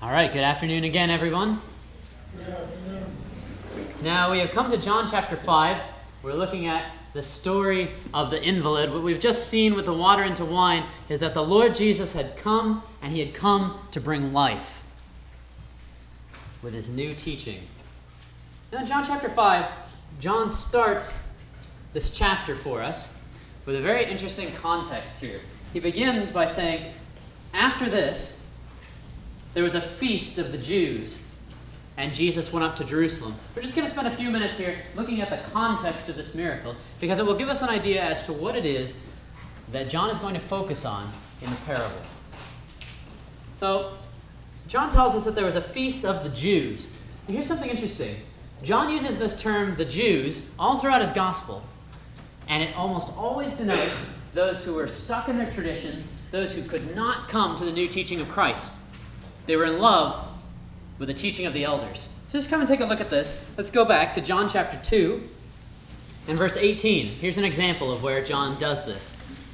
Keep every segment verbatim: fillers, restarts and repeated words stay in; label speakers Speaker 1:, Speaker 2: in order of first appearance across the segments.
Speaker 1: All right, good afternoon again, everyone.
Speaker 2: Good afternoon.
Speaker 1: Now, we have come to John chapter five. We're looking at the story of the invalid. What we've just seen with the water into wine is that the Lord Jesus had come, and he had come to bring life with his new teaching. Now, in John chapter five, John starts this chapter for us with a very interesting context here. He begins by saying, after this, there was a feast of the Jews, and Jesus went up to Jerusalem. We're just going to spend a few minutes here looking at the context of this miracle, because it will give us an idea as to what it is that John is going to focus on in the parable. So, John tells us that there was a feast of the Jews. And here's something interesting. John uses this term, the Jews, all throughout his gospel, and it almost always denotes those who were stuck in their traditions, those who could not come to the new teaching of Christ. They were in love with the teaching of the elders. So just come and take a look at this. Let's go back to John chapter two and verse eighteen. Here's an example of where John does this.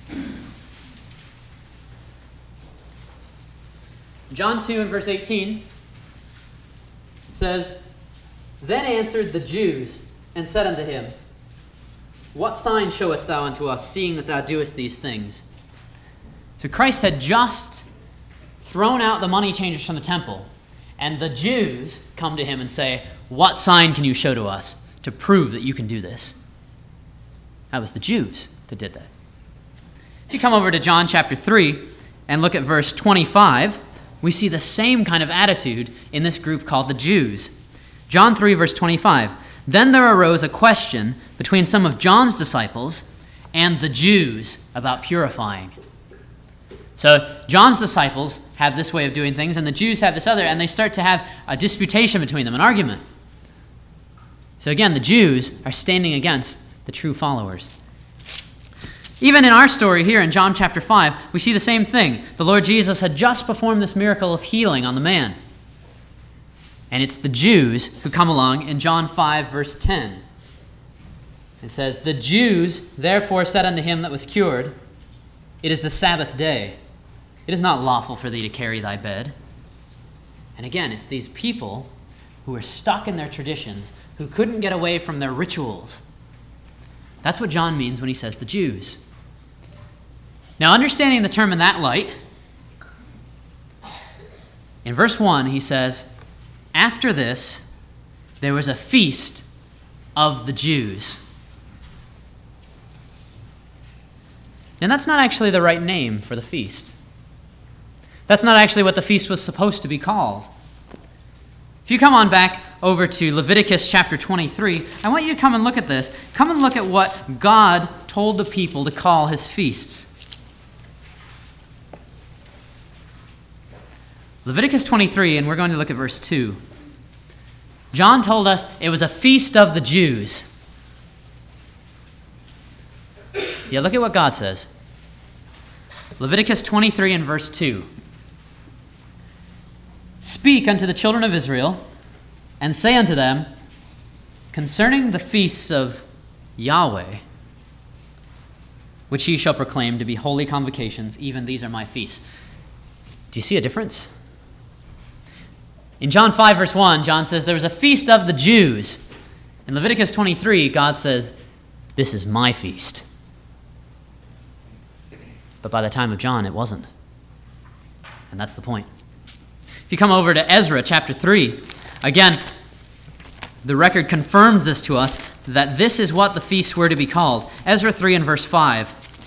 Speaker 1: John two and verse eighteen says, "Then answered the Jews and said unto him, What sign showest thou unto us, seeing that thou doest these things?" So Christ had just thrown out the money changers from the temple, and the Jews come to him and say, "What sign can you show to us to prove that you can do this?" That was the Jews that did that. If you come over to John chapter three and look at verse twenty-five, we see the same kind of attitude in this group called the Jews. John three, verse twenty-five, "Then there arose a question between some of John's disciples and the Jews about purifying." So John's disciples have this way of doing things, and the Jews have this other, and they start to have a disputation between them, an argument. So again, the Jews are standing against the true followers. Even in our story here in John chapter five, we see the same thing. The Lord Jesus had just performed this miracle of healing on the man. And it's the Jews who come along in John five, verse ten. It says, "The Jews therefore said unto him that was cured, It is the Sabbath day. It is not lawful for thee to carry thy bed." And again, it's these people who are stuck in their traditions, who couldn't get away from their rituals. That's what John means when he says the Jews. Now, understanding the term in that light, in verse one, he says, "After this, there was a feast of the Jews." And that's not actually the right name for the feast. That's not actually what the feast was supposed to be called. If you come on back over to Leviticus chapter twenty-three, I want you to come and look at this. Come and look at what God told the people to call his feasts. Leviticus twenty-three, and we're going to look at verse two. John told us it was a feast of the Jews. Yeah, look at what God says. Leviticus twenty-three and verse two. "Speak unto the children of Israel, and say unto them, concerning the feasts of Yahweh, which ye shall proclaim to be holy convocations, even these are my feasts." Do you see a difference? In John five, verse one, John says there was a feast of the Jews. In Leviticus twenty-three, God says, "This is my feast." But by the time of John, it wasn't. And that's the point. If you come over to Ezra chapter three, again, the record confirms this to us, that this is what the feasts were to be called. Ezra three and verse five.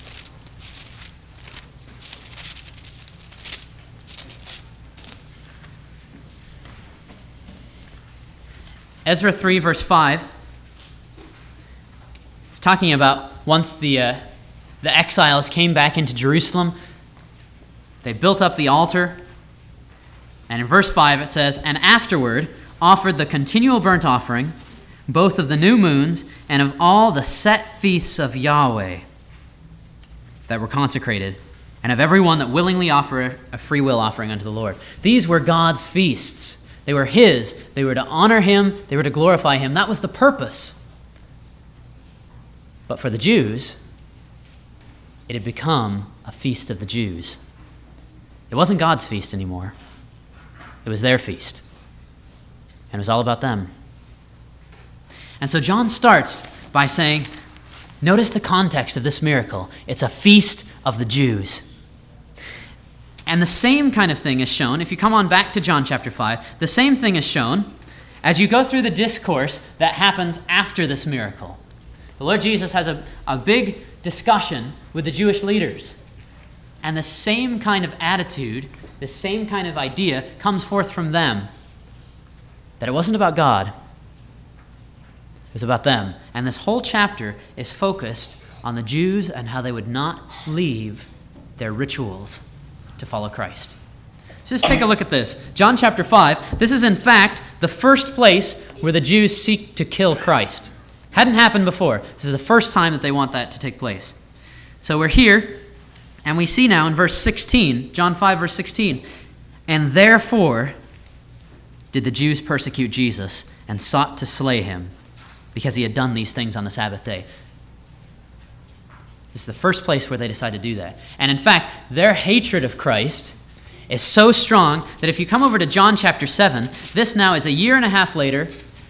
Speaker 1: Ezra three, verse five. It's talking about once the... Uh, The exiles came back into Jerusalem. They built up the altar. And in verse five it says, "And afterward offered the continual burnt offering, both of the new moons and of all the set feasts of Yahweh that were consecrated, and of every one that willingly offered a free will offering unto the Lord." These were God's feasts. They were his. They were to honor him. They were to glorify him. That was the purpose. But for the Jews, it had become a feast of the Jews. It wasn't God's feast anymore. It was their feast. And it was all about them. And so John starts by saying, notice the context of this miracle. It's a feast of the Jews. And the same kind of thing is shown, if you come on back to John chapter five, the same thing is shown as you go through the discourse that happens after this miracle. The Lord Jesus has a, a big discussion with the Jewish leaders. And the same kind of attitude, the same kind of idea comes forth from them. That it wasn't about God. It was about them. And this whole chapter is focused on the Jews and how they would not leave their rituals to follow Christ. So just take a look at this. John chapter five. This is in fact the first place where the Jews seek to kill Christ. Hadn't happened before. This is the first time that they want that to take place. So we're here, and we see now in verse sixteen, John five, verse sixteen, and therefore did the Jews persecute Jesus and sought to slay him because he had done these things on the Sabbath day. This is the first place where they decide to do that. And in fact, their hatred of Christ is so strong that if you come over to John chapter seven, this now is a year and a half later.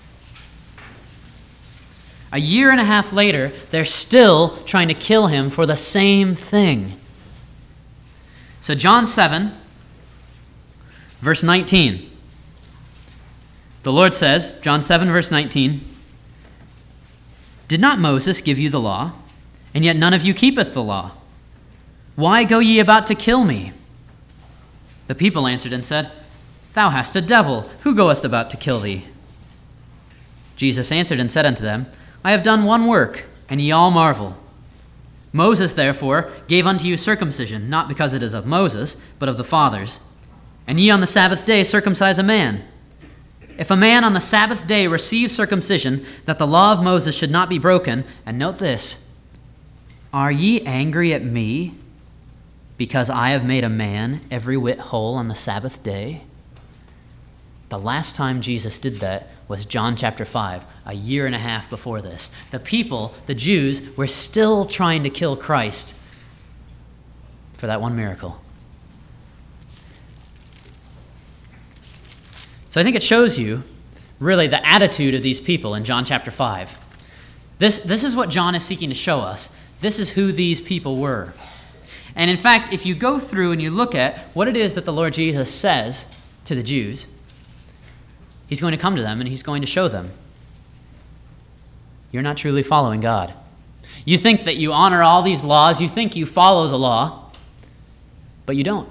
Speaker 1: A year and a half later, they're still trying to kill him for the same thing. So John seven, verse nineteen. The Lord says, John seven, verse nineteen, did not Moses give you the law? And yet none of you keepeth the law. Why go ye about to kill me? The people answered and said, Thou hast a devil. Who goest about to kill thee? Jesus answered and said unto them, I have done one work, and ye all marvel. Moses, therefore, gave unto you circumcision, not because it is of Moses, but of the fathers. And ye on the Sabbath day circumcise a man. If a man on the Sabbath day receive circumcision, that the law of Moses should not be broken, and note this, are ye angry at me because I have made a man every whit whole on the Sabbath day? The last time Jesus did that was John chapter five, a year and a half before this. The people, the Jews, were still trying to kill Christ for that one miracle. So I think it shows you really the attitude of these people in John chapter five. This, this is what John is seeking to show us. This is who these people were. And in fact, if you go through and you look at what it is that the Lord Jesus says to the Jews, he's going to come to them and he's going to show them, you're not truly following God. You think that you honor all these laws, you think you follow the law, but you don't.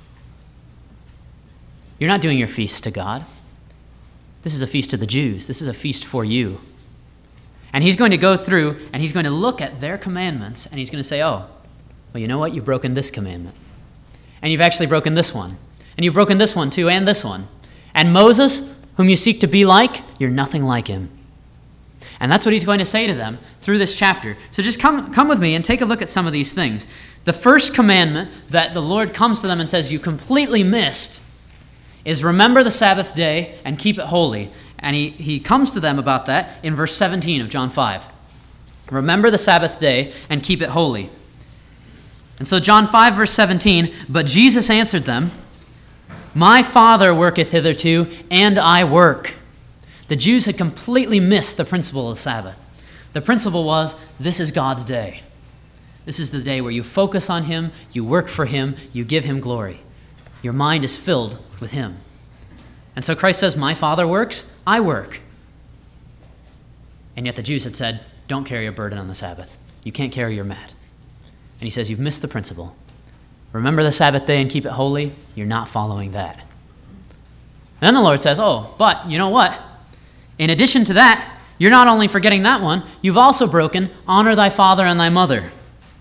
Speaker 1: You're not doing your feast to God. This is a feast to the Jews. This is a feast for you. And he's going to go through and he's going to look at their commandments and he's going to say, oh, well, you know what? You've broken this commandment. And you've actually broken this one. And you've broken this one too and this one. And Moses, whom you seek to be like, you're nothing like him. And that's what he's going to say to them through this chapter. So just come, come with me and take a look at some of these things. The first commandment that the Lord comes to them and says you completely missed is remember the Sabbath day and keep it holy. And he, he comes to them about that in verse seventeen of John five. Remember the Sabbath day and keep it holy. And so John five, verse seventeen, but Jesus answered them, my Father worketh hitherto, and I work. The Jews had completely missed the principle of the Sabbath. The principle was, this is God's day. This is the day where you focus on him, you work for him, you give him glory. Your mind is filled with him. And so Christ says, my Father works, I work. And yet the Jews had said, don't carry a burden on the Sabbath. You can't carry your mat. And he says, you've missed the principle. Remember the Sabbath day and keep it holy. You're not following that. And then the Lord says, oh, but you know what? In addition to that, you're not only forgetting that one, you've also broken, honor thy father and thy mother.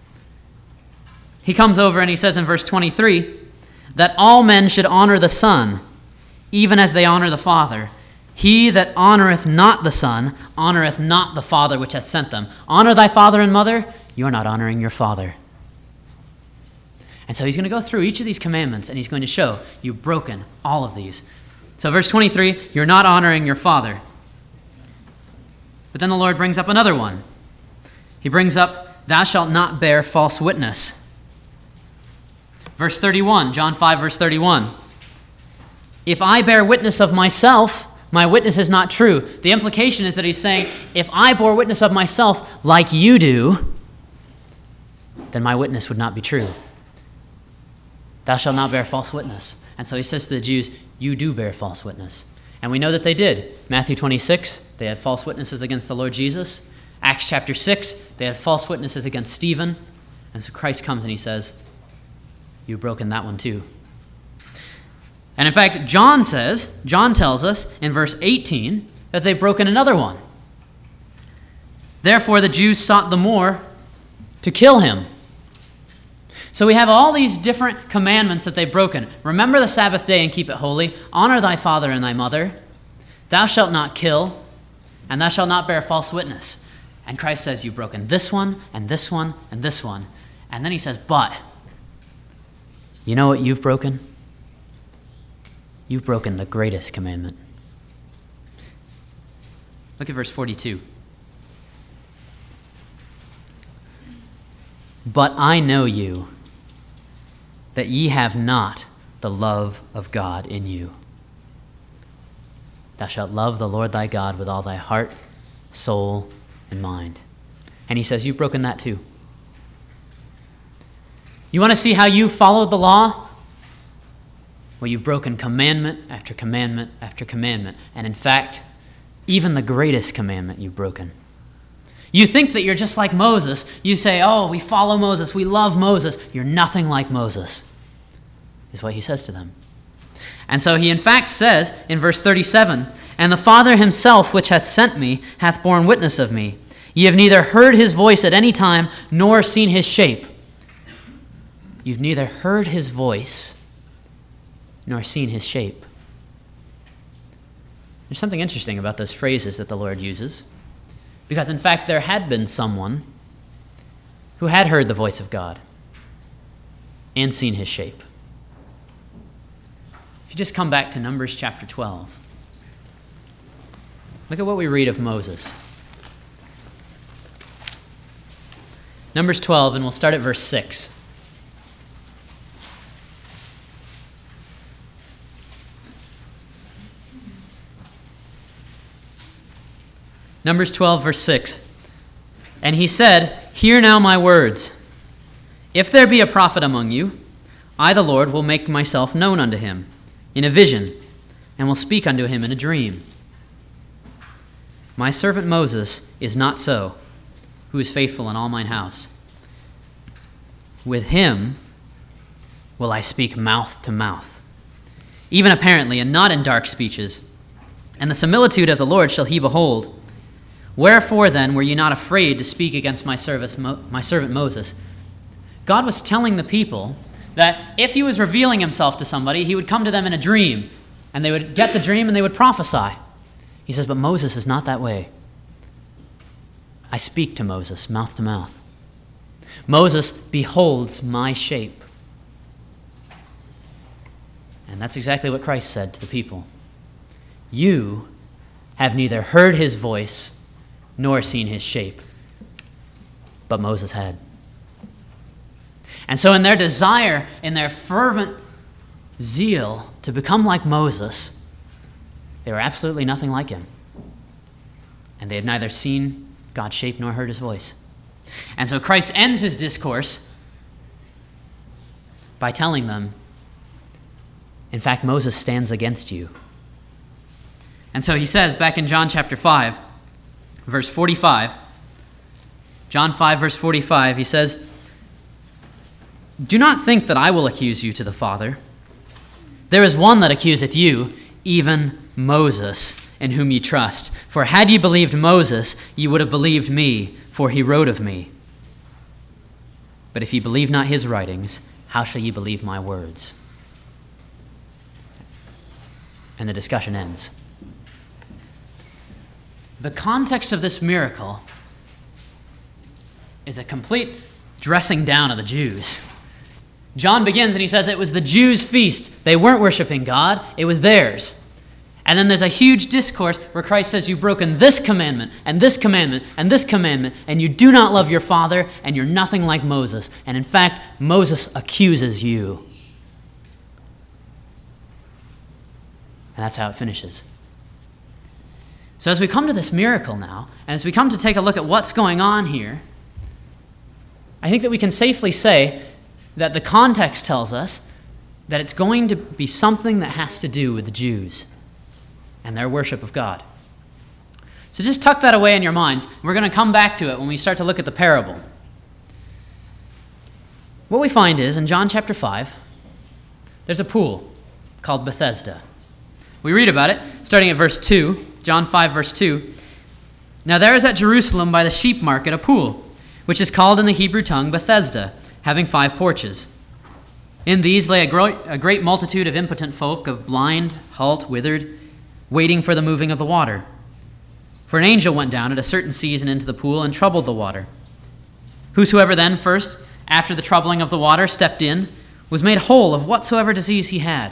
Speaker 1: He comes over and he says in verse twenty-three, that all men should honor the Son, even as they honor the Father. He that honoreth not the Son, honoreth not the Father which hath sent them. Honor thy father and mother, you're not honoring your Father. And so he's going to go through each of these commandments and he's going to show you've broken all of these. So verse twenty-three, you're not honoring your father. But then the Lord brings up another one. He brings up, thou shalt not bear false witness. Verse thirty-one, John five, verse thirty-one. If I bear witness of myself, my witness is not true. The implication is that he's saying, if I bore witness of myself like you do, then my witness would not be true. Thou shalt not bear false witness. And so he says to the Jews, you do bear false witness. And we know that they did. Matthew twenty-six, they had false witnesses against the Lord Jesus. Acts chapter six, they had false witnesses against Stephen. And so Christ comes and he says, you've broken that one too. And in fact, John says, John tells us in verse eighteen that they've broken another one. Therefore the Jews sought the more to kill him. So we have all these different commandments that they've broken. Remember the Sabbath day and keep it holy. Honor thy father and thy mother. Thou shalt not kill, and thou shalt not bear false witness. And Christ says, you've broken this one, and this one, and this one. And then he says, but, you know what you've broken? You've broken the greatest commandment. Look at verse forty-two. But I know you, that ye have not the love of God in you. Thou shalt love the Lord thy God with all thy heart, soul, and mind. And he says, you've broken that too. You want to see how you followed the law? Well, you've broken commandment after commandment after commandment. And in fact, even the greatest commandment you've broken. You think that you're just like Moses. You say, oh, we follow Moses, we love Moses. You're nothing like Moses, is what he says to them. And so he in fact says in verse thirty-seven, and the Father himself which hath sent me hath borne witness of me. Ye have neither heard his voice at any time, nor seen his shape. You've neither heard his voice, nor seen his shape. There's something interesting about those phrases that the Lord uses. Because, in fact, there had been someone who had heard the voice of God and seen his shape. If you just come back to Numbers chapter twelve, look at what we read of Moses. Numbers twelve, and we'll start at verse six. Numbers twelve, verse six. And he said, hear now my words. If there be a prophet among you, I, the Lord, will make myself known unto him in a vision, and will speak unto him in a dream. My servant Moses is not so, who is faithful in all mine house. With him will I speak mouth to mouth, even apparently, and not in dark speeches. And the similitude of the Lord shall he behold. Wherefore then were ye not afraid to speak against my service, my servant Moses? God was telling the people that if he was revealing himself to somebody, he would come to them in a dream, and they would get the dream and they would prophesy. He says, but Moses is not that way. I speak to Moses mouth to mouth. Moses beholds my shape. And that's exactly what Christ said to the people. You have neither heard his voice nor seen his shape, but Moses had. And so in their desire, in their fervent zeal to become like Moses, they were absolutely nothing like him. And they had neither seen God's shape nor heard his voice. And so Christ ends his discourse by telling them, in fact, Moses stands against you. And so he says back in John chapter five, verse forty-five, John five, verse forty-five, he says, do not think that I will accuse you to the Father. There is one that accuseth you, even Moses, in whom ye trust. For had ye believed Moses, ye would have believed me, for he wrote of me. But if ye believe not his writings, how shall ye believe my words? And the discussion ends. The context of this miracle is a complete dressing down of the Jews. John begins and he says it was the Jews' feast. They weren't worshiping God, it was theirs. And then there's a huge discourse where Christ says you've broken this commandment and this commandment and this commandment, and you do not love your father, and you're nothing like Moses. And in fact, Moses accuses you. And that's how it finishes. So as we come to this miracle now, and as we come to take a look at what's going on here, I think that we can safely say that the context tells us that it's going to be something that has to do with the Jews and their worship of God. So just tuck that away in your minds. We're going to come back to it when we start to look at the parable. What we find is, in John chapter five, there's a pool called Bethesda. We read about it, starting at verse two, John five, verse two. Now there is at Jerusalem by the sheep market a pool, which is called in the Hebrew tongue Bethesda, having five porches. In these lay a great, a great multitude of impotent folk, of blind, halt, withered, waiting for the moving of the water. For an angel went down at a certain season into the pool and troubled the water. Whosoever then first, after the troubling of the water, stepped in, was made whole of whatsoever disease he had.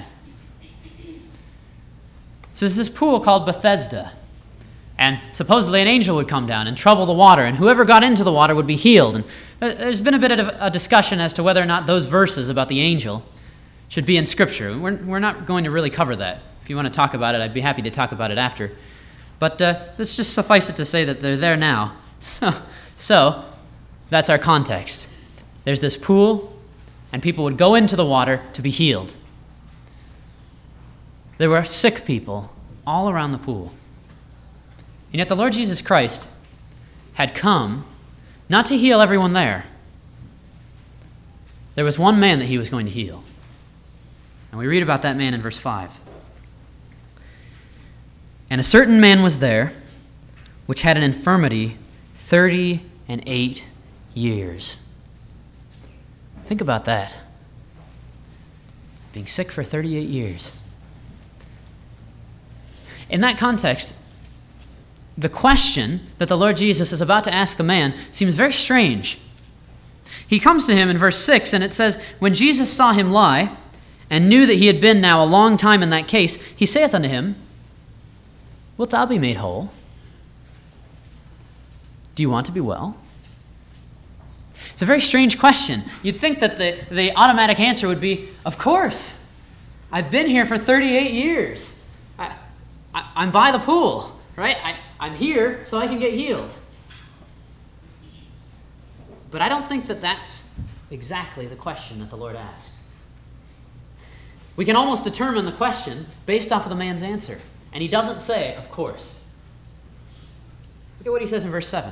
Speaker 1: So there's this pool called Bethesda. And supposedly an angel would come down and trouble the water, and whoever got into the water would be healed. And there's been a bit of a discussion as to whether or not those verses about the angel should be in Scripture. We're, we're not going to really cover that. If you want to talk about it, I'd be happy to talk about it after. But uh, let's just suffice it to say that they're there now. So, so that's our context. There's this pool, and people would go into the water to be healed. There were sick people all around the pool. And yet the Lord Jesus Christ had come not to heal everyone there. There was one man that he was going to heal. And we read about that man in verse five. And a certain man was there, which had an infirmity thirty and eight years. Think about that. Being sick for thirty-eight years. In that context, the question that the Lord Jesus is about to ask the man seems very strange. He comes to him in verse six, and it says, When Jesus saw him lie, and knew that he had been now a long time in that case, he saith unto him, Wilt thou be made whole? Do you want to be well? It's a very strange question. You'd think that the, the automatic answer would be, of course. I've been here for thirty-eight years. I, I, I'm by the pool, right? I, I'm here so I can get healed. But I don't think that that's exactly the question that the Lord asked. We can almost determine the question based off of the man's answer. And he doesn't say, of course. Look at what he says in verse seven.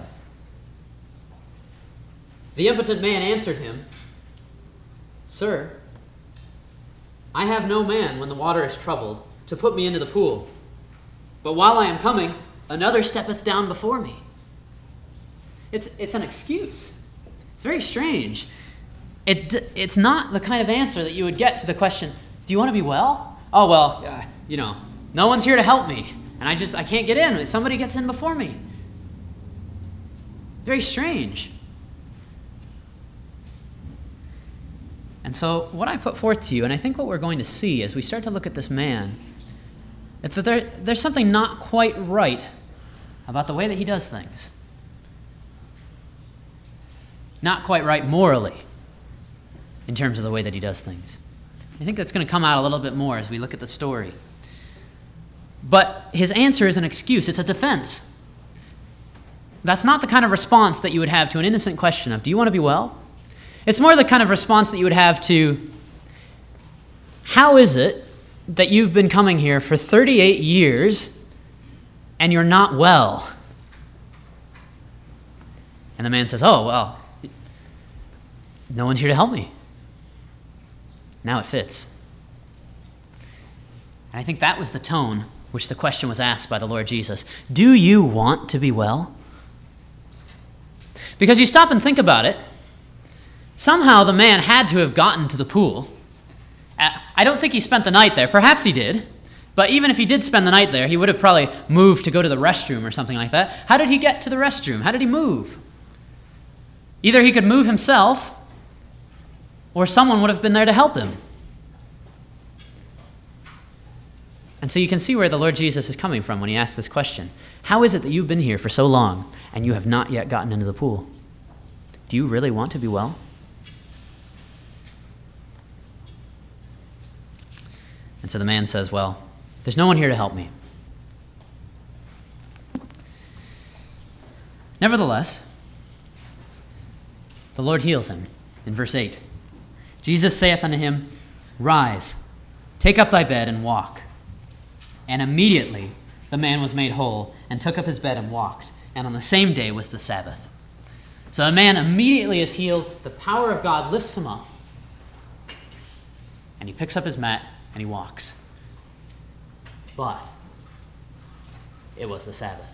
Speaker 1: The impotent man answered him, Sir, I have no man when the water is troubled to put me into the pool. But while I am coming, another steppeth down before me. It's, it's an excuse. It's very strange. It, it's not the kind of answer that you would get to the question, do you want to be well? Oh, well, uh, you know, no one's here to help me. And I just, I can't get in. Somebody gets in before me. Very strange. And so what I put forth to you, and I think what we're going to see as we start to look at this man, is that there, there's something not quite right about the way that he does things. Not quite right morally in terms of the way that he does things. I think that's going to come out a little bit more as we look at the story. But his answer is an excuse. It's a defense. That's not the kind of response that you would have to an innocent question of, do you want to be well? It's more the kind of response that you would have to, how is it that you've been coming here for thirty-eight years and you're not well? And the man says, oh, well, no one's here to help me. Now it fits. And I think that was the tone which the question was asked by the Lord Jesus. Do you want to be well? Because you stop and think about it, somehow the man had to have gotten to the pool. I don't think he spent the night there. Perhaps he did. But even if he did spend the night there, he would have probably moved to go to the restroom or something like that. How did he get to the restroom? How did he move? Either he could move himself, or someone would have been there to help him. And so you can see where the Lord Jesus is coming from when he asks this question. How is it that you've been here for so long and you have not yet gotten into the pool? Do you really want to be well? And so the man says, well, There's no one here to help me. Nevertheless, the Lord heals him in verse eight. Jesus saith unto him, Rise, take up thy bed and walk. And immediately the man was made whole and took up his bed and walked. And on the same day was the Sabbath. So the man immediately is healed. The power of God lifts him up. And he picks up his mat and he walks. But it was the Sabbath.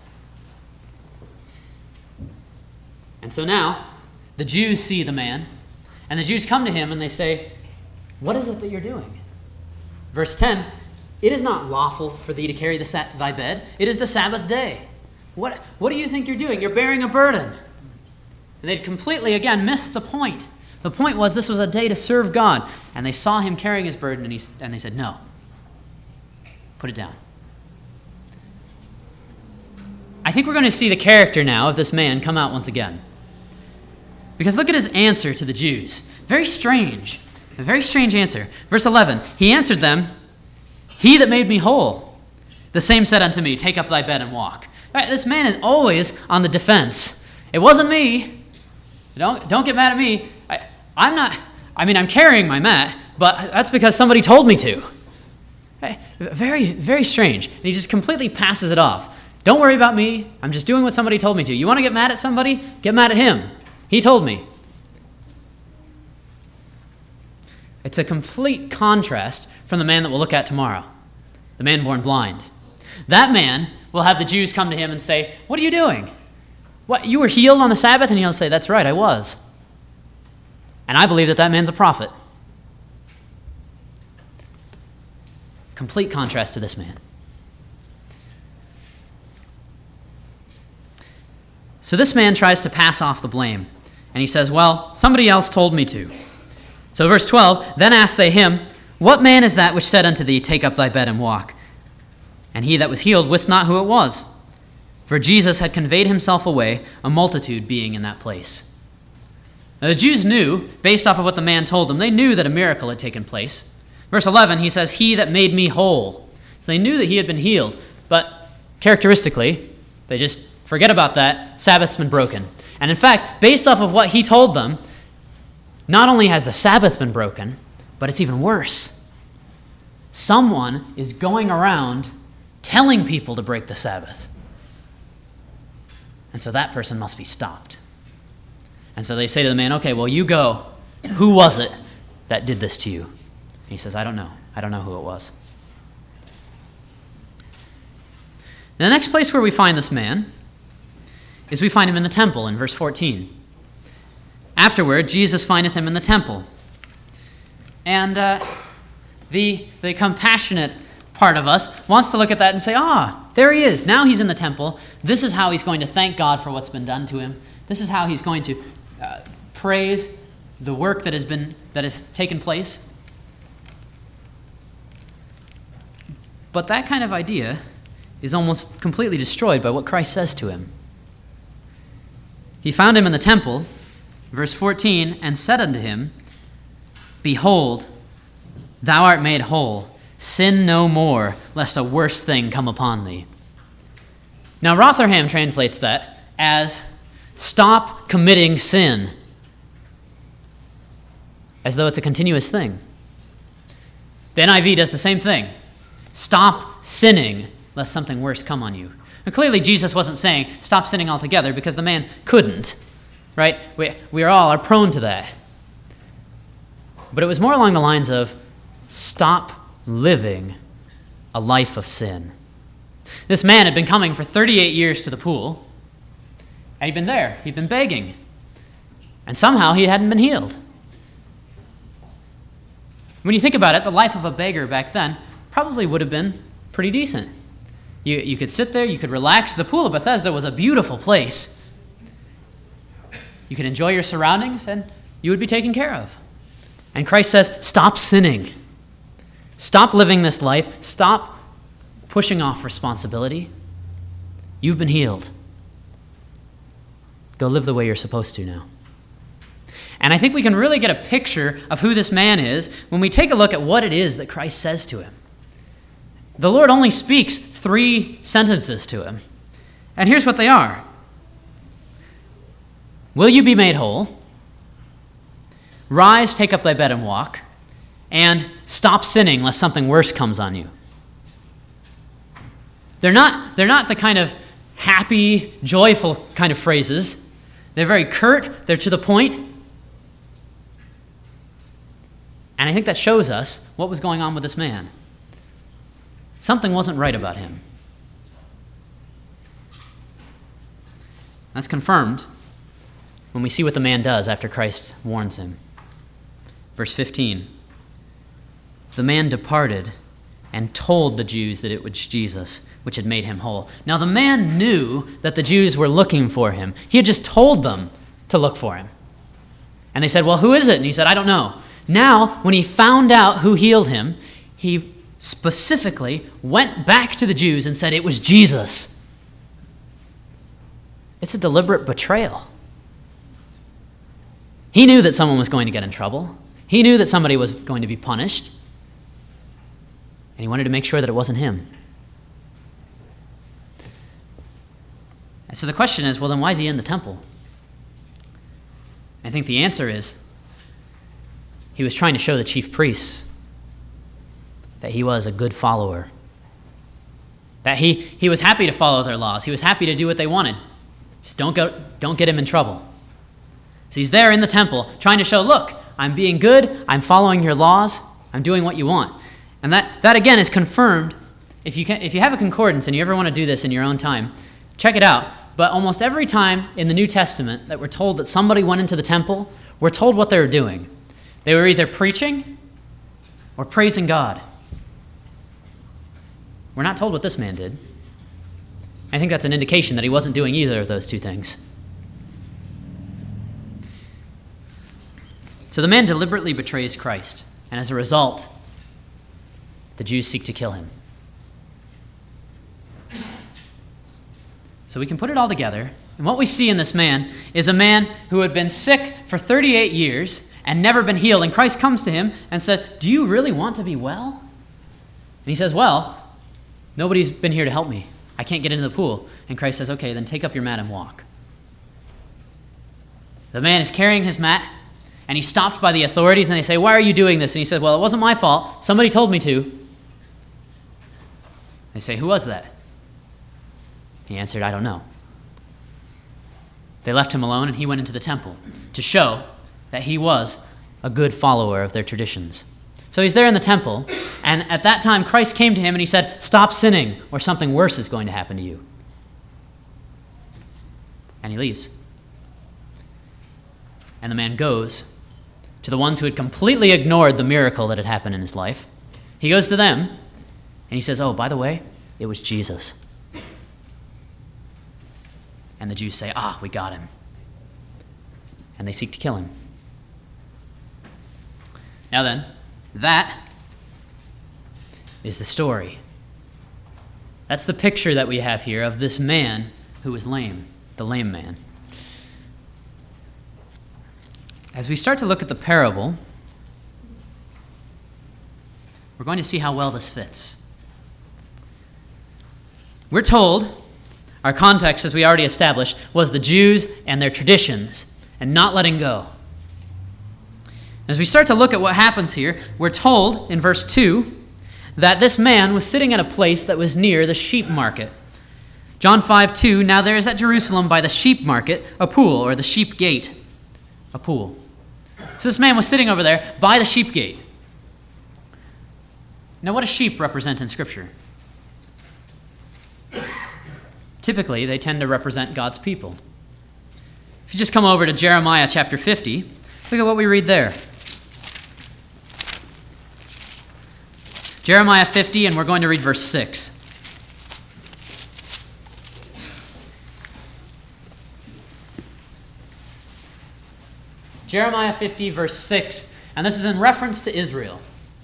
Speaker 1: And so now the Jews see the man, and the Jews come to him and they say, What is it that you're doing? Verse ten, It is not lawful for thee to carry the sa- thy bed. It is the Sabbath day. What, what do you think you're doing? You're bearing a burden. And they'd completely, again, missed the point. The point was this was a day to serve God. And they saw him carrying his burden, and, he, and they said, No. Put it down. I think we're going to see the character now of this man come out once again. Because look at his answer to the Jews. Very strange. A very strange answer. Verse eleven, He answered them, He that made me whole, the same said unto me, Take up thy bed and walk. Right, this man is always on the defense. It wasn't me. Don't, don't get mad at me. I, I'm not, I mean, I'm carrying my mat, but that's because somebody told me to. Right? Very, very strange. And he just completely passes it off. Don't worry about me. I'm just doing what somebody told me to. You want to get mad at somebody? Get mad at him. He told me. It's a complete contrast from the man that we'll look at tomorrow, the man born blind. That man will have the Jews come to him and say, What are you doing? What, you were healed on the Sabbath? And he'll say, That's right, I was. And I believe that that man's a prophet. Complete contrast to this man. So this man tries to pass off the blame. And he says, Well, somebody else told me to. So verse twelve, Then asked they him, What man is that which said unto thee, Take up thy bed and walk? And he that was healed wist not who it was. For Jesus had conveyed himself away, a multitude being in that place. Now the Jews knew, based off of what the man told them, they knew that a miracle had taken place. Verse eleven, he says, He that made me whole. So they knew that he had been healed, but characteristically, they just forget about that. Sabbath's been broken. And in fact, based off of what he told them, not only has the Sabbath been broken, but it's even worse. Someone is going around telling people to break the Sabbath. And so that person must be stopped. And so they say to the man, Okay, well, you go. Who was it that did this to you? And he says, I don't know. I don't know who it was. And the next place where we find this man is we find him in the temple in verse fourteen. Afterward, Jesus findeth him in the temple. And uh, the, the compassionate part of us wants to look at that and say, ah, there he is. Now he's in the temple. This is how he's going to thank God for what's been done to him. This is how he's going to uh, praise the work that has been that has taken place. But that kind of idea is almost completely destroyed by what Christ says to him. He found him in the temple, verse fourteen, and said unto him, Behold, thou art made whole. Sin no more, lest a worse thing come upon thee. Now, Rotherham translates that as, stop committing sin, as though it's a continuous thing. The N I V does the same thing. Stop sinning, lest something worse come on you. And clearly, Jesus wasn't saying, stop sinning altogether, because the man couldn't, right? We, we all are prone to that. But it was more along the lines of, stop living a life of sin. This man had been coming for thirty-eight years to the pool, and he'd been there. He'd been begging. And somehow he hadn't been healed. When you think about it, the life of a beggar back then probably would have been pretty decent. You, you could sit there, you could relax. The pool of Bethesda was a beautiful place. You could enjoy your surroundings, and you would be taken care of. And Christ says, stop sinning. Stop living this life. Stop pushing off responsibility. You've been healed. Go live the way you're supposed to now. And I think we can really get a picture of who this man is when we take a look at what it is that Christ says to him. the Lord only speaks three sentences to him. And here's what they are. Will you be made whole? Rise, take up thy bed and walk. And stop sinning lest something worse comes on you. They're not, they're not the kind of happy, joyful kind of phrases. They're very curt. They're to the point. And I think that shows us what was going on with this man. Something wasn't right about him. That's confirmed when we see what the man does after Christ warns him. Verse fifteen. The man departed and told the Jews that it was Jesus, which had made him whole. Now the man knew that the Jews were looking for him. He had just told them to look for him. And they said, well, who is it? And he said, I don't know. Now, when he found out who healed him, he specifically went back to the Jews and said it was Jesus. It's a deliberate betrayal. He knew that someone was going to get in trouble. He knew that somebody was going to be punished. And he wanted to make sure that it wasn't him. And so the question is, well, then why is he in the temple? I think the answer is he was trying to show the chief priests that he was a good follower. That he, he was happy to follow their laws. He was happy to do what they wanted. Just don't go, don't get him in trouble. So he's there in the temple trying to show, look, I'm being good, I'm following your laws, I'm doing what you want. And that, that again is confirmed. If you can, if you have a concordance and you ever want to do this in your own time, check it out. But almost every time in the New Testament that we're told that somebody went into the temple, we're told what they were doing. They were either preaching or praising God. We're not told what this man did. I think that's an indication that he wasn't doing either of those two things. So the man deliberately betrays Christ, and as a result, the Jews seek to kill him. So we can put it all together, and what we see in this man is a man who had been sick for thirty-eight years and never been healed, and Christ comes to him and said, do you really want to be well? And he says, well, nobody's been here to help me. I can't get into the pool. And Christ says, okay, then take up your mat and walk. The man is carrying his mat, and he's stopped by the authorities, and they say, why are you doing this? And he says, well, it wasn't my fault. Somebody told me to. They say, who was that? He answered, I don't know. They left him alone, and he went into the temple to show that he was a good follower of their traditions. So he's there in the temple, and at that time Christ came to him and he said, stop sinning, or something worse is going to happen to you. And he leaves. And the man goes to the ones who had completely ignored the miracle that had happened in his life. He goes to them, and he says, oh, by the way, it was Jesus. And the Jews say, ah, we got him. And they seek to kill him. Now then, that is the story. That's the picture that we have here of this man who was lame, the lame man. As we start to look at the parable, we're going to see how well this fits. We're told, our context, as we already established, was the Jews and their traditions and not letting go. As we start to look at what happens here, we're told in verse two that this man was sitting at a place that was near the sheep market. John five two, now there is at Jerusalem by the sheep market a pool, or the sheep gate, a pool. So this man was sitting over there by the sheep gate. Now what do sheep represent in Scripture? Typically, they tend to represent God's people. If you just come over to Jeremiah chapter fifty, look at what we read there. Jeremiah fifty, and we're going to read verse six. Jeremiah fifty, verse six, and this is in reference to Israel.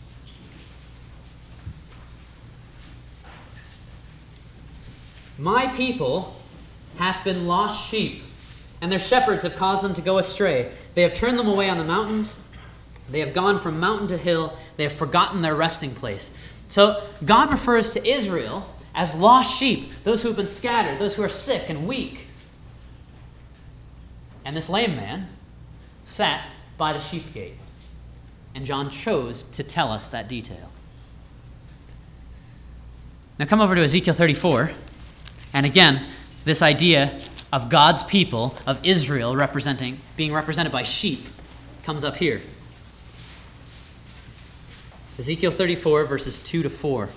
Speaker 1: My people hath been lost sheep, and their shepherds have caused them to go astray. They have turned them away on the mountains. They have gone from mountain to hill. They have forgotten their resting place. So God refers to Israel as lost sheep, those who have been scattered, those who are sick and weak. And this lame man sat by the sheep gate. And John chose to tell us that detail. Now come over to Ezekiel thirty-four. And again, this idea of God's people, of Israel representing, being represented by sheep, comes up here. Ezekiel thirty-four, verses two to four.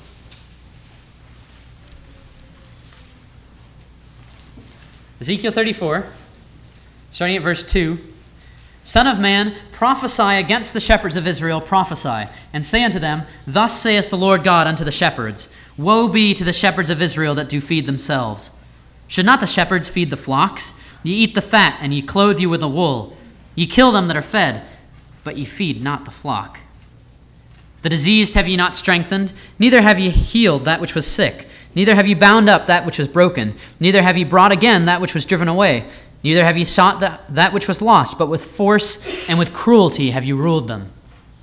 Speaker 1: Ezekiel thirty-four, starting at verse two. Son of man, prophesy against the shepherds of Israel, prophesy, and say unto them, Thus saith the Lord God unto the shepherds, Woe be to the shepherds of Israel that do feed themselves. Should not the shepherds feed the flocks? Ye eat the fat, and ye clothe you with the wool. Ye kill them that are fed, but ye feed not the flock. The diseased have ye not strengthened, neither have ye healed that which was sick, neither have ye bound up that which was broken, neither have ye brought again that which was driven away, neither have ye sought that, that which was lost, but with force and with cruelty have ye ruled them.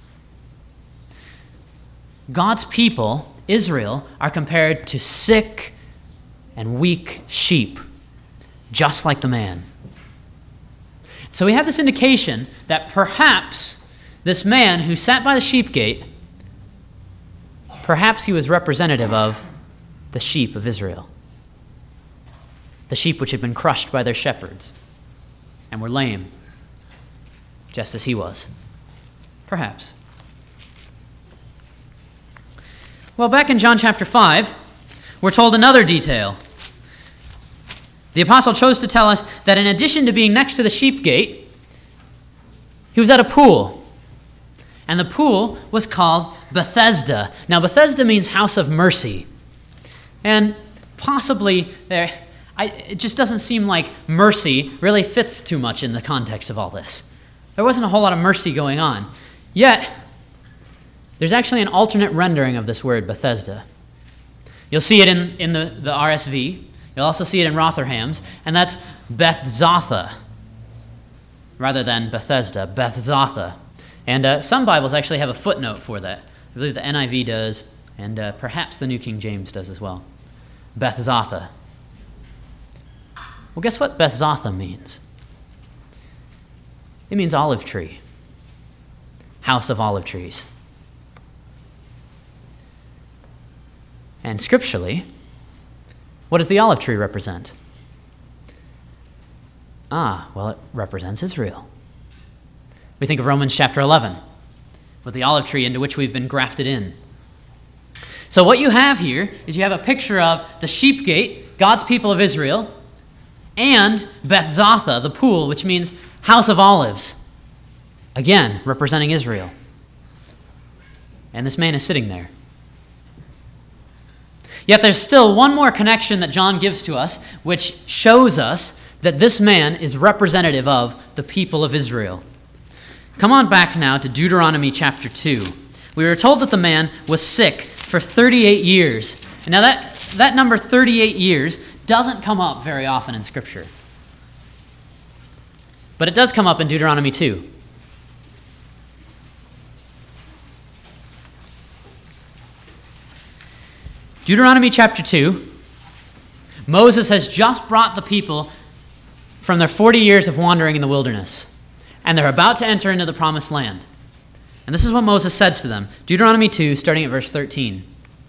Speaker 1: God's people, Israel, are compared to sick and weak sheep, just like the man. So we have this indication that perhaps this man who sat by the sheep gate, perhaps he was representative of the sheep of Israel. The sheep which had been crushed by their shepherds and were lame, just as he was. Perhaps. Well, back in John chapter five, we're told another detail. The apostle chose to tell us that in addition to being next to the sheep gate, he was at a pool. And the pool was called Bethesda. Now, Bethesda means house of mercy. And possibly there, I, it just doesn't seem like mercy really fits too much in the context of all this. There wasn't a whole lot of mercy going on. Yet, there's actually an alternate rendering of this word, Bethesda. You'll see it in, in the, the R S V. You'll also see it in Rotherham's, and that's Bethzatha, rather than Bethesda, Bethzatha. And uh, some Bibles actually have a footnote for that. I believe the N I V does, and uh, perhaps the New King James does as well. Bethzatha. Well, guess what Bethzatha means? It means olive tree. House of olive trees. And scripturally, what does the olive tree represent? Ah, well, it represents Israel. We think of Romans chapter eleven, with the olive tree into which we've been grafted in. So what you have here is you have a picture of the sheep gate, God's people of Israel, and Bethzatha, the pool, which means house of olives, again, representing Israel. And this man is sitting there. Yet there's still one more connection that John gives to us, which shows us that this man is representative of the people of Israel. Come on back now to Deuteronomy chapter two. We were told that the man was sick for thirty-eight years. And now that, that number thirty-eight years doesn't come up very often in Scripture. But it does come up in Deuteronomy two. Deuteronomy chapter two, Moses has just brought the people from their forty years of wandering in the wilderness, and they're about to enter into the promised land. And this is what Moses says to them. Deuteronomy two, starting at verse thirteen.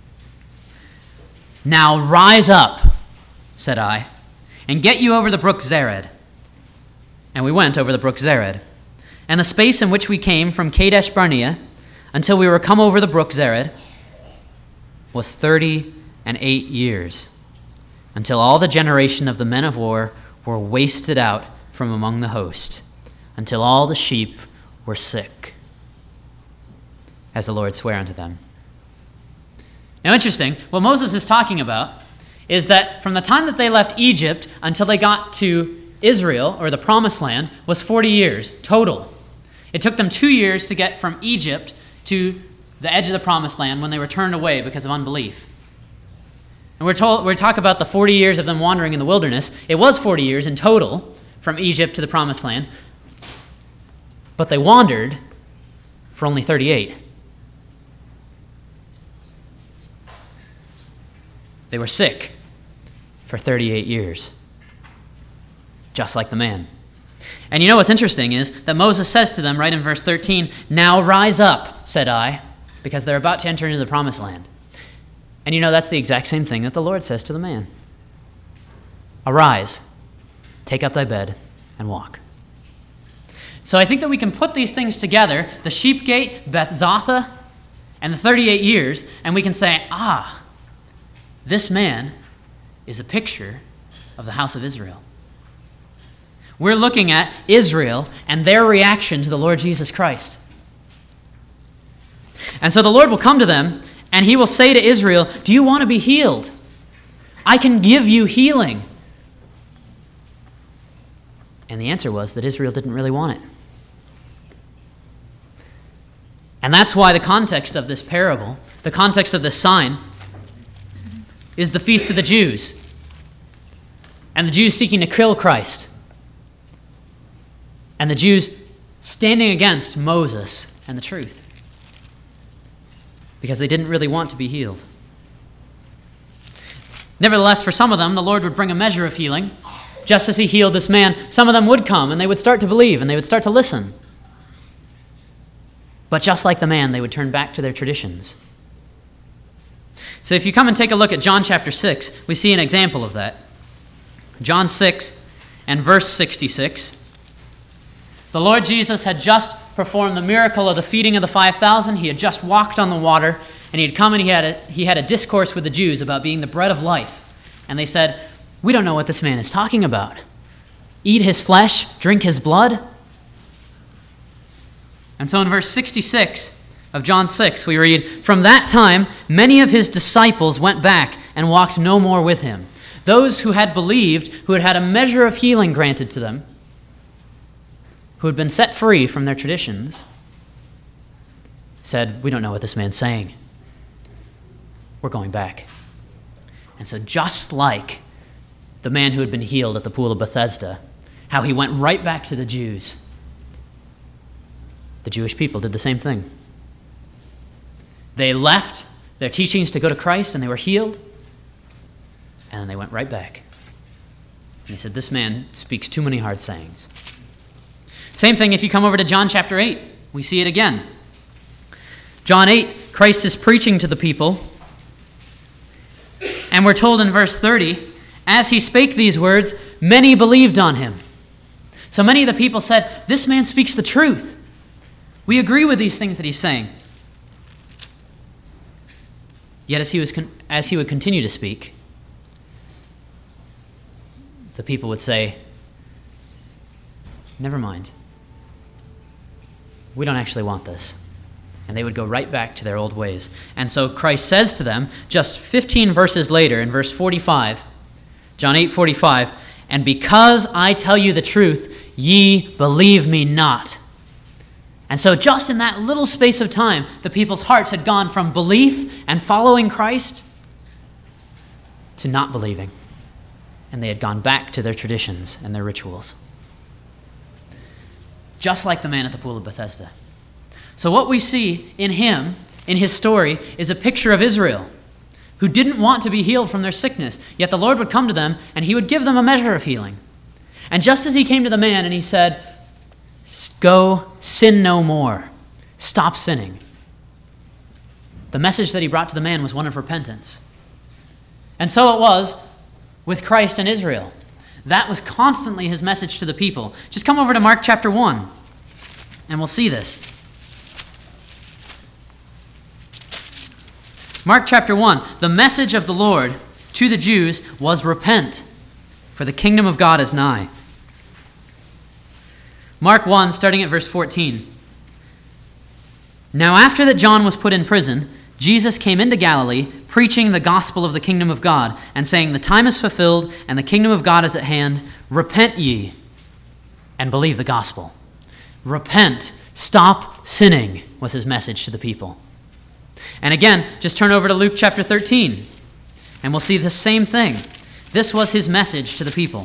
Speaker 1: Now rise up, said I, and get you over the brook Zered. And we went over the brook Zered. And the space in which we came from Kadesh Barnea until we were come over the brook Zered was thirty and eight years, until all the generation of the men of war were wasted out from among the host, until all the sheep were sick, as the Lord sware unto them. Now, interesting, what Moses is talking about is that from the time that they left Egypt until they got to Israel, or the promised land, was forty years total. It took them two years to get from Egypt to the edge of the promised land when they were turned away because of unbelief. And we're told, we talk about the forty years of them wandering in the wilderness. It was forty years in total from Egypt to the promised land, but they wandered for only thirty-eight. They were sick for thirty-eight years, just like the man. And you know what's interesting is that Moses says to them right in verse thirteen, "Now rise up, said I," because they're about to enter into the promised land. And you know that's the exact same thing that the Lord says to the man. "Arise, take up thy bed, and walk." So I think that we can put these things together, the sheep gate, Beth-Zatha, and the thirty-eight years, and we can say, ah, this man is a picture of the house of Israel. We're looking at Israel and their reaction to the Lord Jesus Christ. And so the Lord will come to them, and he will say to Israel, "Do you want to be healed? I can give you healing." And the answer was that Israel didn't really want it. And that's why the context of this parable, the context of this sign, is the feast of the Jews. And the Jews seeking to kill Christ. And the Jews standing against Moses and the truth. Because they didn't really want to be healed. Nevertheless, for some of them, the Lord would bring a measure of healing. Just as he healed this man, some of them would come and they would start to believe and they would start to listen. But just like the man, they would turn back to their traditions. So if you come and take a look at John chapter six, we see an example of that. John six and verse sixty-six. The Lord Jesus had just performed the miracle of the feeding of the five thousand. He had just walked on the water, and he had come and he had a, he had a discourse with the Jews about being the bread of life. And they said, "We don't know what this man is talking about. Eat his flesh, drink his blood?" And so in verse sixty-six of John six, we read, "From that time, many of his disciples went back and walked no more with him." Those who had believed, who had had a measure of healing granted to them, who had been set free from their traditions, said, "We don't know what this man's saying. We're going back." And so just like the man who had been healed at the pool of Bethesda, how he went right back to the Jews, the Jewish people did the same thing. They left their teachings to go to Christ and they were healed, and then they went right back. And they said, "This man speaks too many hard sayings." Same thing if you come over to John chapter eight. We see it again. John eight, Christ is preaching to the people. And we're told in verse thirty, as he spake these words, many believed on him. So many of the people said, "This man speaks the truth. We agree with these things that he's saying." Yet as he was con- as he would continue to speak, the people would say, "Never mind. We don't actually want this." And they would go right back to their old ways. And so Christ says to them, just fifteen verses later, in verse forty-five, John eight forty-five, "And because I tell you the truth, ye believe me not." And so just in that little space of time, the people's hearts had gone from belief and following Christ to not believing. And they had gone back to their traditions and their rituals. Just like the man at the pool of Bethesda. So what we see in him, in his story, is a picture of Israel, who didn't want to be healed from their sickness, yet the Lord would come to them and he would give them a measure of healing. And just as he came to the man and he said, "Go, sin no more. Stop sinning," the message that he brought to the man was one of repentance. And so it was with Christ and Israel. That was constantly his message to the people. Just come over to Mark chapter one, and we'll see this. Mark chapter one, the message of the Lord to the Jews was repent, for the kingdom of God is nigh. Mark one, starting at verse fourteen. "Now after that John was put in prison, Jesus came into Galilee, preaching the gospel of the kingdom of God, and saying, The time is fulfilled, and the kingdom of God is at hand. Repent ye, and believe the gospel." Repent, stop sinning, was his message to the people. And again, just turn over to Luke chapter thirteen, and we'll see the same thing. This was his message to the people.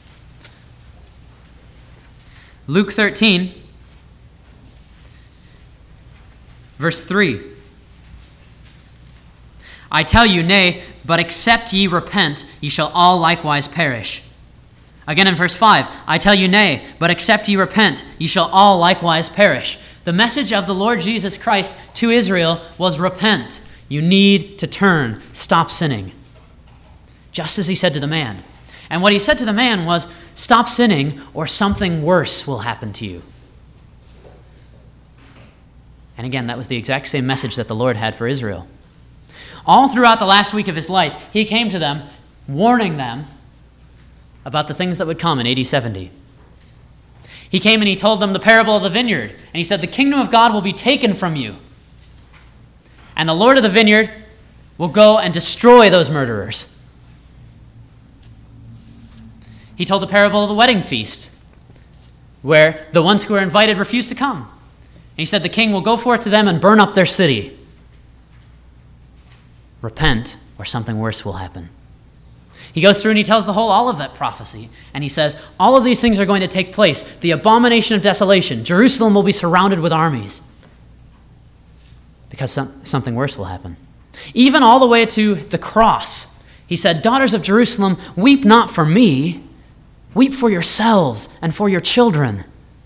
Speaker 1: Luke thirteen, Verse three. I tell you, nay, but except ye repent, ye shall all likewise perish. Again in verse five, I tell you, nay, but except ye repent, ye shall all likewise perish. The message of the Lord Jesus Christ to Israel was repent. You need to turn. Stop sinning. Just as he said to the man. And what he said to the man was, stop sinning or something worse will happen to you. And again, that was the exact same message that the Lord had for Israel. All throughout the last week of his life, he came to them, warning them about the things that would come in A D seventy. He came and he told them the parable of the vineyard. And he said, the kingdom of God will be taken from you. And the Lord of the vineyard will go and destroy those murderers. He told the parable of the wedding feast, where the ones who were invited refused to come. And he said the king will go forth to them and burn up their city. Repent, or something worse will happen. He goes through and he tells the whole Olivet prophecy. And he says, all of these things are going to take place. The abomination of desolation. Jerusalem will be surrounded with armies. Because some, something worse will happen. Even all the way to the cross. He said, daughters of Jerusalem, weep not for me. Weep for yourselves and for your children.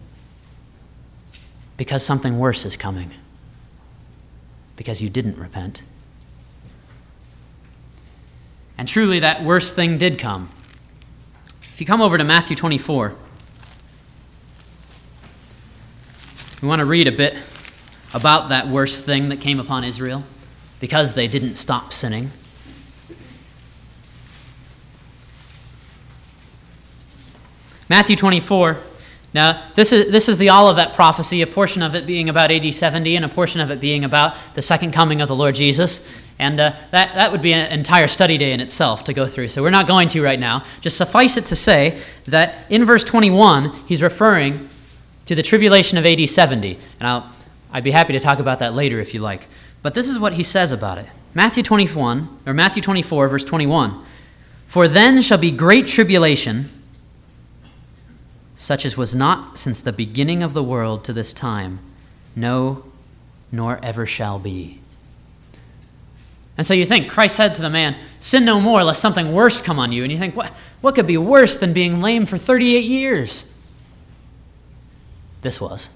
Speaker 1: Because something worse is coming. Because you didn't repent. And truly, that worst thing did come. If you come over to Matthew twenty-four, we want to read a bit about that worst thing that came upon Israel because they didn't stop sinning. Matthew twenty-four. Now, this is this is the Olivet prophecy, a portion of it being about A D seventy and a portion of it being about the second coming of the Lord Jesus. And uh, that, that would be an entire study day in itself to go through. So we're not going to right now. Just suffice it to say that in verse twenty-one, he's referring to the tribulation of A D seventy. And I'll, I'd be happy to talk about that later if you like. But this is what he says about it. Matthew twenty-one, or Matthew twenty-four, verse twenty-one. For then shall be great tribulation, such as was not since the beginning of the world to this time, no, nor ever shall be. And so you think, Christ said to the man, sin no more, lest something worse come on you. And you think, what, what could be worse than being lame for thirty-eight years? This was.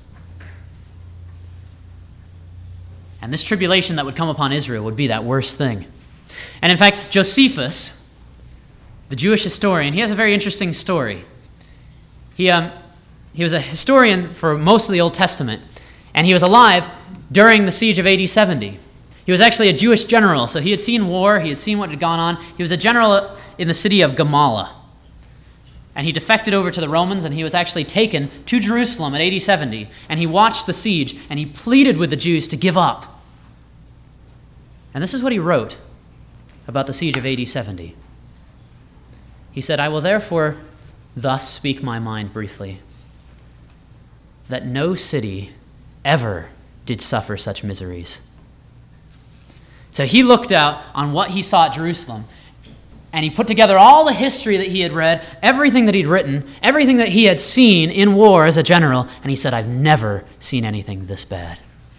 Speaker 1: And this tribulation that would come upon Israel would be that worst thing. And in fact, Josephus, the Jewish historian, he has a very interesting story. He, um, he was a historian for most of the Old Testament, and he was alive during the siege of A D seventy. He was actually a Jewish general, so he had seen war, he had seen what had gone on. He was a general in the city of Gamala. And he defected over to the Romans, and he was actually taken to Jerusalem at A D seventy, and he watched the siege, and he pleaded with the Jews to give up. And this is what he wrote about the siege of A D seventy. He said, I will therefore thus speak my mind briefly, that no city ever did suffer such miseries. So he looked out on what he saw at Jerusalem, and he put together all the history that he had read, everything that he'd written, everything that he had seen in war as a general, and he said, I've never seen anything this bad.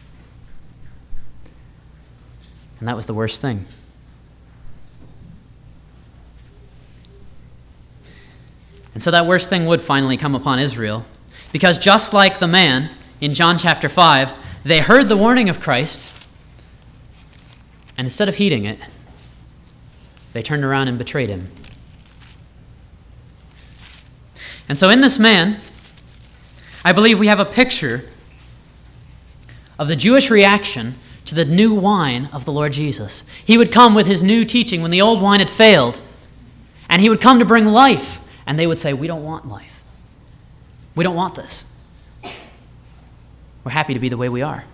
Speaker 1: And that was the worst thing. And so that worst thing would finally come upon Israel, because just like the man in John chapter five, they heard the warning of Christ, and instead of heeding it, they turned around and betrayed him. And so in this man, I believe we have a picture of the Jewish reaction to the new wine of the Lord Jesus. He would come with his new teaching when the old wine had failed, and he would come to bring life, and they would say, we don't want life. We don't want this. We're happy to be the way we are.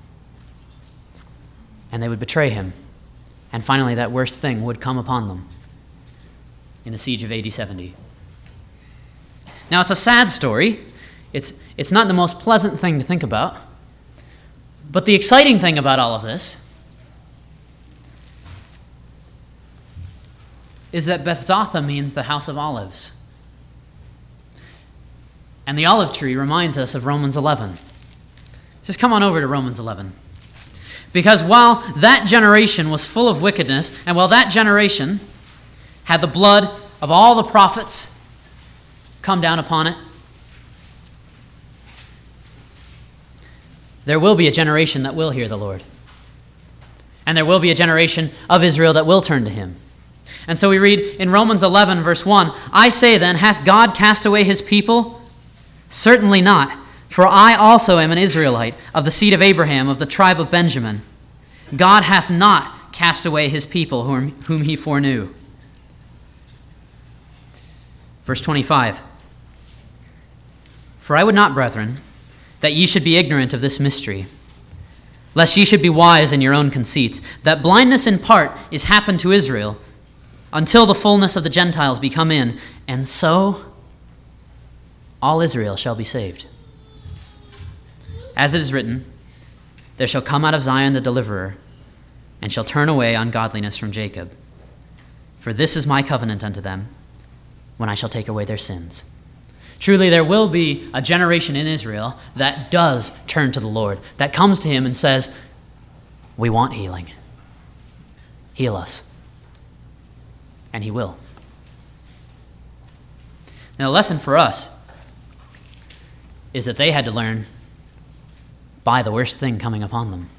Speaker 1: And they would betray him. And finally, that worst thing would come upon them in the siege of A D seventy. Now, it's a sad story. It's, it's not the most pleasant thing to think about. But the exciting thing about all of this is that Bethzatha means the house of olives. And the olive tree reminds us of Romans eleven. Just come on over to Romans eleven. Because while that generation was full of wickedness, and while that generation had the blood of all the prophets come down upon it, there will be a generation that will hear the Lord. And there will be a generation of Israel that will turn to him. And so we read in Romans eleven, verse one, I say then, hath God cast away his people? Certainly not. For I also am an Israelite, of the seed of Abraham, of the tribe of Benjamin. God hath not cast away his people whom, whom he foreknew. Verse twenty-five, For I would not, brethren, that ye should be ignorant of this mystery, lest ye should be wise in your own conceits, that blindness in part is happened to Israel, until the fullness of the Gentiles be come in, and so all Israel shall be saved. As it is written, there shall come out of Zion the deliverer, and shall turn away ungodliness from Jacob. For this is my covenant unto them, when I shall take away their sins. Truly there will be a generation in Israel that does turn to the Lord, that comes to him and says, we want healing. Heal us. And he will. Now the lesson for us is that they had to learn by the worst thing coming upon them.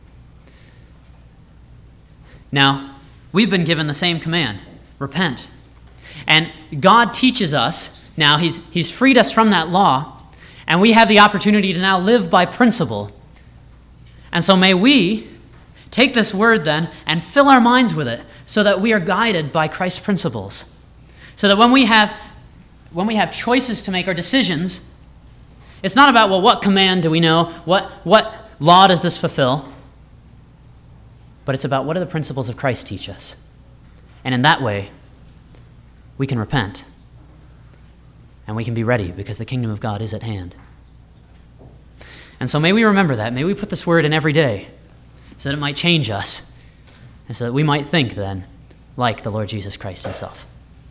Speaker 1: Now, we've been given the same command, repent. And God teaches us, now he's, he's freed us from that law, and we have the opportunity to now live by principle. And so may we take this word then and fill our minds with it so that we are guided by Christ's principles. So that when we have, when we have choices to make or decisions, it's not about, well, what command do we know? What, what law does this fulfill? But it's about what do the principles of Christ teach us? And in that way, we can repent. And we can be ready because the kingdom of God is at hand. And so may we remember that. May we put this word in every day so that it might change us and so that we might think then like the Lord Jesus Christ himself.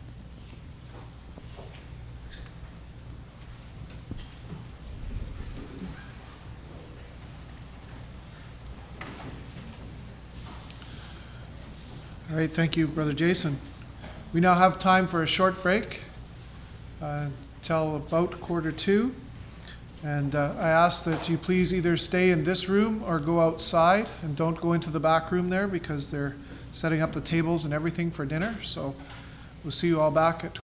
Speaker 2: All right, thank you, Brother Jason. We now have time for a short break uh, till about quarter two. And uh, I ask that you please either stay in this room or go outside and don't go into the back room there because they're setting up the tables and everything for dinner. So we'll see you all back at